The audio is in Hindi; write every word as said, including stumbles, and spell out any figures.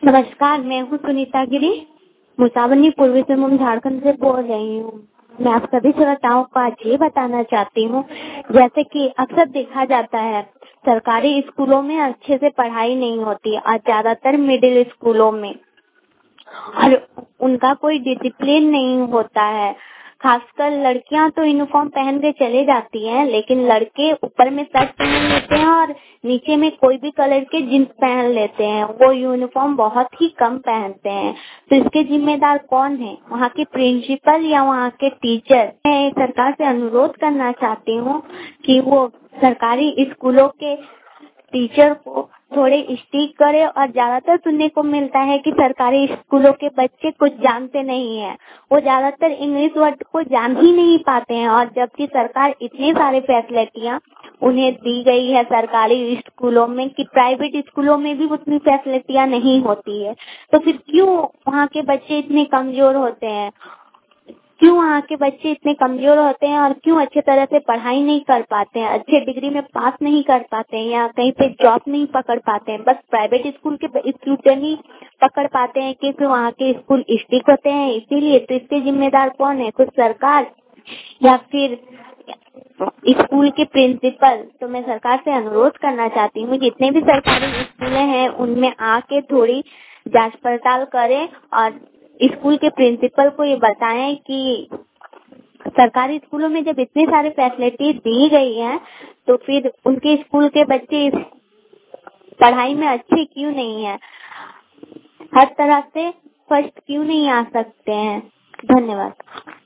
नमस्कार, मैं हूँ सुनीता गिरी, मुसावनी पूर्वी सिंहभूम झारखंड से बोल रही हूँ। मैं आप सभी श्रोताओं को आज ये बताना चाहती हूँ, जैसे कि अक्सर देखा जाता है सरकारी स्कूलों में अच्छे से पढ़ाई नहीं होती और ज्यादातर मिडिल स्कूलों में और उनका कोई डिसिप्लिन नहीं होता है। खासकर लड़कियां तो यूनिफॉर्म पहन के चले जाती हैं, लेकिन लड़के ऊपर में शर्ट पहन लेते हैं और नीचे में कोई भी कलर के जींस पहन लेते हैं। वो यूनिफॉर्म बहुत ही कम पहनते हैं। तो इसके जिम्मेदार कौन है? वहाँ के प्रिंसिपल या वहाँ के टीचर? मैं सरकार से अनुरोध करना चाहती हूँ कि वो सरकारी स्कूलों के टीचर को थोड़े स्ट्रिक्ट करे। और ज्यादातर सुनने को मिलता है कि सरकारी स्कूलों के बच्चे कुछ जानते नहीं हैं, वो ज्यादातर इंग्लिश वर्ड को जान ही नहीं पाते हैं। और जबकि सरकार इतनी सारी फैसिलिटियां उन्हें दी गई है सरकारी स्कूलों में कि प्राइवेट स्कूलों में भी उतनी फैसिलिटियां नहीं होती है। तो फिर क्यों वहाँ के बच्चे इतने कमजोर होते हैं? क्यों वहाँ के बच्चे इतने कमजोर होते हैं और क्यों अच्छे तरह से पढ़ाई नहीं कर पाते हैं, अच्छे डिग्री में पास नहीं कर पाते हैं या कहीं पे जॉब नहीं पकड़ पाते हैं? बस प्राइवेट स्कूल के स्टूडेंट ही पकड़ पाते हैं क्योंकि वहाँ के स्कूल स्ट्रिक्ट होते हैं, इसीलिए। तो इसके जिम्मेदार कौन है? कुछ सरकार या फिर स्कूल के प्रिंसिपल? तो मैं सरकार से अनुरोध करना चाहती हूँ, जितने भी सरकारी स्कूल हैं उनमें आके थोड़ी जांच पड़ताल करें और स्कूल के प्रिंसिपल को ये बताएं कि सरकारी स्कूलों में जब इतनी सारी फैसिलिटी दी गई हैं तो फिर उनके स्कूल के बच्चे इस पढ़ाई में अच्छे क्यों नहीं है, हर तरह से फर्स्ट क्यों नहीं आ सकते हैं। धन्यवाद।